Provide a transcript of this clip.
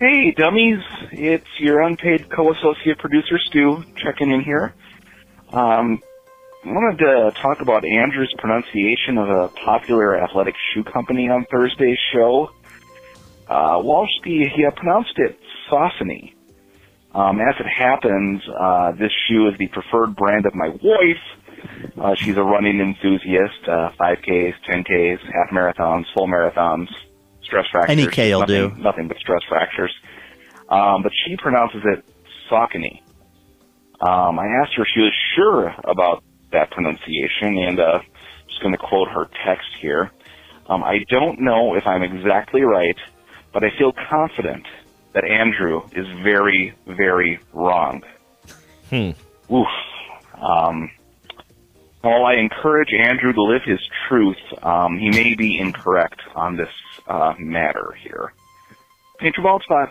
Hey, dummies. It's your unpaid co-associate producer, Stu, checking in here. I wanted to talk about Andrew's pronunciation of a popular athletic shoe company on Thursday's show. Walshby, he pronounced it Saucony. As it happens, this shoe is the preferred brand of my wife. She's a running enthusiast, 5Ks, 10Ks, half marathons, full marathons, stress fractures. Any K will do. Nothing but stress fractures. But she pronounces it Saucony. I asked her if she was sure about that pronunciation, and just going to quote her text here. I don't know if I'm exactly right, but I feel confident that Andrew is very, very wrong. Oof. While I encourage Andrew to live his truth, he may be incorrect on this matter here. Paint your bald spot.